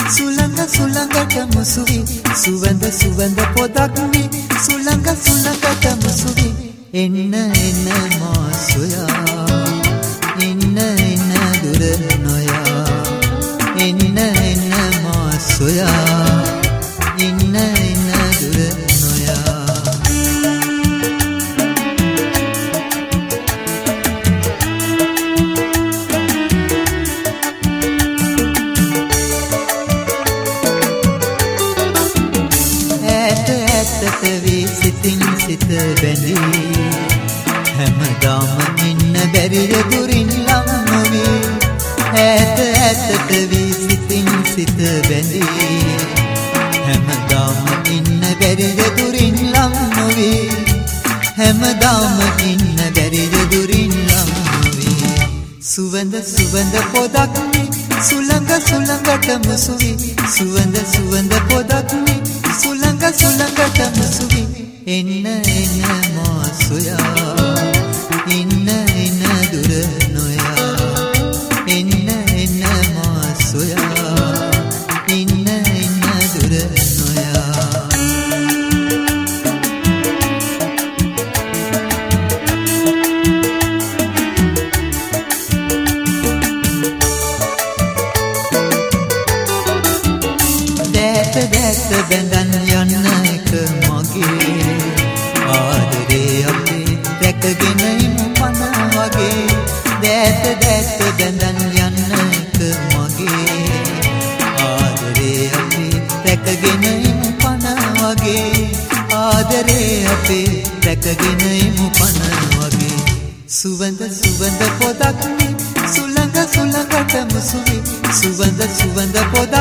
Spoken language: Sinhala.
සුළඟ සුළඟට මුසුවි සුවඳ සුවඳ පොදක් වී සුළඟ සුළඟට මුසුවි එන්න එන්න මා සොයා එන්න එන්න දුර නොයා එන්න එන්න මා සොයා එන්න එන්න දුර නොයා ඇතට වී සිතින් සිත බැඳී හැමදාම ඉන්න බැරිය දුරින් ලම් නොවී ඇතට වී සිතින් සිත බැඳී හැමදාම ඉන්න බැරිය දුරින් ලම් නොවී හැමදාම ඉන්න බැරිය දුරින් ලම් නොවී සුවඳ සුවඳ පොදක් වී සුළඟ සුළඟට මුසුවි සුවඳ සුවඳ පොදක් වී සුළඟ සුළඟට මුසුවි එන්න එන්න මා සොයා එන්න එන්න දුර නොයා එන්න එන්න මා සොයා එන්න එන්න දුර නොයා දැත බැඳන් යන්න එක මගේ ආදරේ අපේ රැකගෙන ඉමු පන වගේ දැත බැඳන් යන්න එක මගේ ආදරේ අපේ රැකගෙන ඉමු පන වගේ ආදරේ අපේ රැකගෙන ඉමු පන වගේ සුවඳ සුවඳ පොදක් වී සුළඟ සුළඟට මුසුවි සුවඳ සුවඳ පොදක්